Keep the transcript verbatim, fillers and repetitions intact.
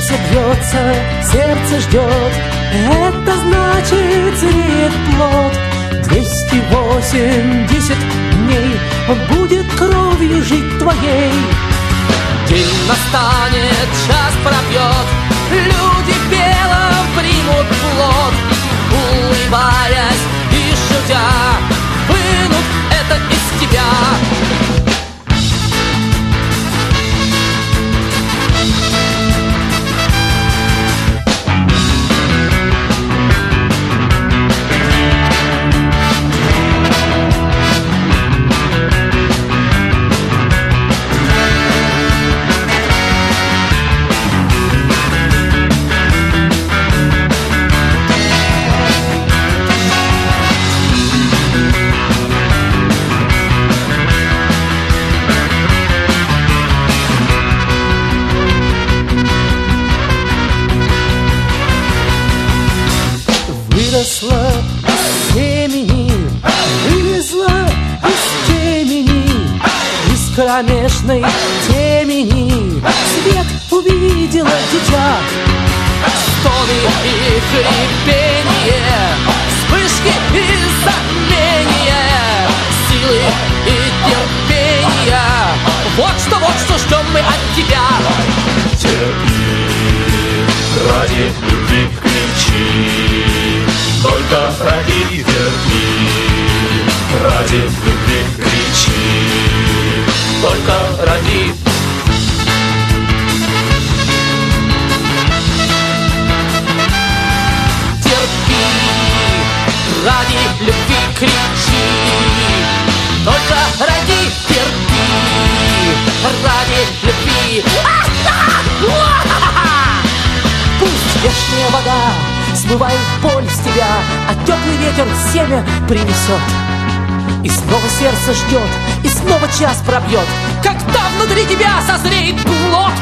Сердце бьется, сердце ждет, это значит зреет плод. Двести восемьдесят дней он будет кровью жить твоей. День настанет, час пробьет, люди в белом примут плод. Улыбаясь и шутя, вынут это из тебя. Выросла из семени, вылезла из темени, из кромешной темени свет увидела дитя. Стоны и хрипение, вспышки и знамения, силы и терпения. Вот что, вот что ждем мы от тебя. Терпи, ради любви кричи, только ради терпи, ради любви кричи, только ради. Терпи, ради любви кричи, только ради терпи, ради любви. Пусть вешняя вода смывает боль с тебя, а теплый ветер семя принесет. И снова сердце ждет, и снова час пробьет, когда внутри тебя созреет плод.